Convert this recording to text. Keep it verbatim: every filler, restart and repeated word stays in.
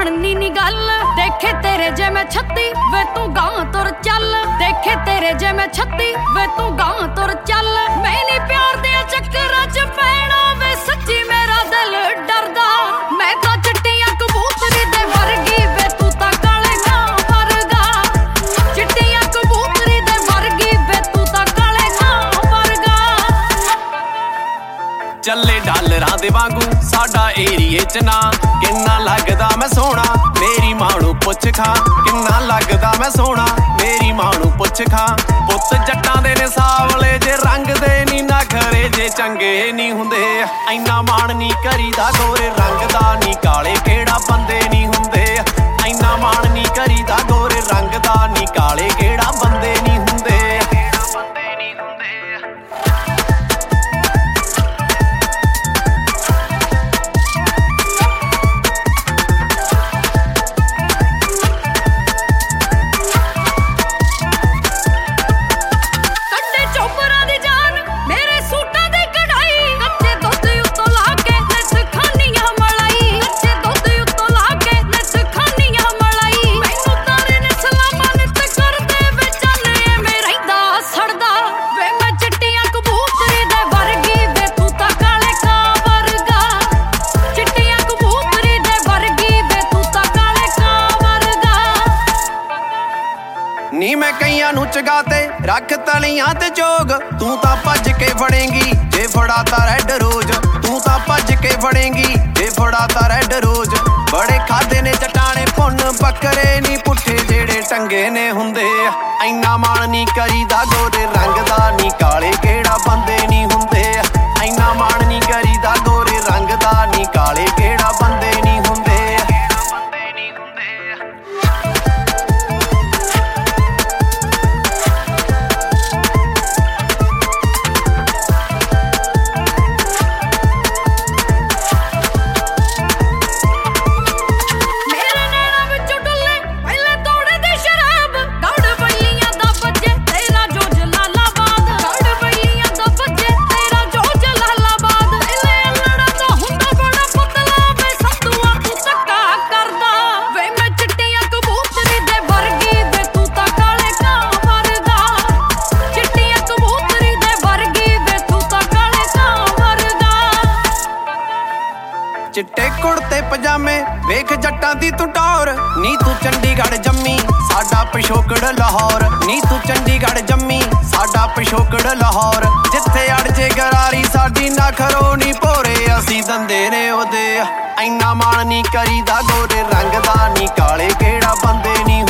ਬਣਨੀ ਨੀ ਗੱਲ ਦੇਖੇ ਤੇਰੇ ਜੇ ਮੈਂ ਛੱਤੀ ਵੇ ਤੂੰ ਗਾਂ ਤੁਰ ਚੱਲ ਦੇਖੇ ਤੇਰੇ ਜੇ ਮੈਂ ਛੱਤੀ ਵੇ ਤੂੰ ਗਾਂ ਤੁਰ ਚੱਲ ਮੈਂ ਨੀ ਪਿਆਰ ਦੇ ਚੱਕਰਾਂ ਚ ਪੈਣਾ ਵੇ ਸੱਚੀ ਮੇਰਾ ਦਿਲ ਡਰਦਾ ਮੈਂ ਤਾਂ ਚਿੱਟੀਆਂ ਕਬੂਤਰੀ ਦੇ ਵਰਗੀ ਵੇ ਤੂੰ ਤਾਂ ਕਾਲੇ ਕਾਂ ਵਰਗਾ ਚਿੱਟੀਆਂ ਕਬੂਤਰੀ ਦੇ ਵਰਗੀ ਵੇ ਤੂੰ ਤਾਂ ਕਾਲੇ ਕਾਂ ਵਰਗਾ ਚੱਲੇ ਡਾਲਰਾਂ ਦੇ ਵਾਂਗੂ ਸਾਡਾ ਏਰੀਏ ਚ ਨਾ ਕਿੰਨਾ ਲੱਗਦਾ ਮੈਂ ਸੋਹਣਾ ਮੇਰੀ ਮਾਂ ਨੂੰ ਪੁੱਛ ਖਾਂ ਕਿੰਨਾ ਲੱਗਦਾ ਮੈਂ ਸੋਹਣਾ ਮੇਰੀ ਮਾਂ ਨੂੰ ਪੁੱਛ ਖਾਂ ਪੁੱਤ ਜੱਟਾਂ ਦੇ ਨੇ ਸਾਵਲੇ ਜੇ ਰੰਗ ਦੇ ਨੀ ਨਖਰੇ ਜੇ ਚੰਗੇ ਨਹੀਂ ਹੁੰਦੇ ਐਨਾ ਮਾਣ ਨਹੀਂ ਕਰੀਦਾ ਗੋਰੇ ਰੰਗ ਦਾ ਨੀ ਕਾਲੇ ਕਿਹੜਾ ਬੰਦੇ ਨਹੀਂ ਹੁੰਦੇ ਐਨਾ ਮਾਣ ਨਹੀਂ ਕਰੀਦਾ ਗੋਰੇ ਰੰਗ ਦਾ ਨੀ ਕਾਲੇ ਕਿਹੜਾ ਬੰਦੇ ਨਹੀਂ ਹੁੰਦੇ ਬੰਦੇ ਨਹੀਂ ਹੁੰਦੇ ਨੀ ਮੈਂ ਕਈਆਂ ਨੂੰ ਚਗਾਤੇ ਰੱਖ ਤਲੀਆਂ ਤੇ ਜੋਗ ਤੂੰ ਤਾਂ ਭੱਜ ਕੇ ਫੜੇਂਗੀ ਜੇ ਫੜਾਤਾ ਰੈਡ ਰੋਜ਼ ਤੂੰ ਤਾਂ ਭੱਜ ਕੇ ਫੜੇਂਗੀ ਜੇ ਫੜਾਤਾ ਰੈਡ ਰੋਜ਼ ਬੜੇ ਖਾਦੇ ਨੇ ਚਟਾਣੇ ਪੁੰਨ ਬੱਕਰੇ ਨੀ ਪੁੱਠੇ ਜਿਹੜੇ ਟੰਗੇ ਨੇ ਹੁੰਦੇ ਐਨਾ ਮਾਣ ਨੀ ਕਰੀਦਾ ਗੋਰੇ ਰੰਗ ਦਾ ਨੀ ਕਾਲੇ ਕਿਹੜਾ ਬੰਦੇ ਨਹੀਂ ਹੁੰਦੇ ਐਨਾ ਮਾਣ ਨੀ ਕਰੀਦਾ ਗੋਰੇ ਰੰਗ ਦਾ ਨੀ ਕਾਲੇ ਕਿਹੜਾ ਬੰਦੇ ਨਹੀਂ ਹੁੰਦੇ ਚਿੱਟੇ ਕੁੜਤੇ ਪਜਾਮੇ ਵੇਖ ਜੱਟਾਂ ਦੀ ਤੂੰ ਟੌਰ ਨੀ ਤੂੰ ਚੰਡੀਗੜ੍ਹ ਜੰਮੀ ਸਾਡਾ ਪਿਛੋਕੜ ਲਾਹੌਰ ਨੀ ਤੂੰ ਚੰਡੀਗੜ੍ਹ ਜੰਮੀ ਸਾਡਾ ਪਿਛੋਕੜ ਲਾਹੌਰ ਜਿੱਥੇ ਅੜ ਜੇ ਗਰਾਰੀ ਸਾਡੀ ਨਖਰੋ ਨੀ ਭੋਰੇ ਅਸੀਂ ਦੰਦੇ ਨੇ ਉਹਦੇ ਐਨਾ ਮਾਣ ਨੀ ਕਰੀਦਾ ਗੋਰੇ ਰੰਗ ਦਾ ਨੀ ਕਾਲੇ ਕਿਹੜਾ ਬੰਦੇ ਨਹੀਂ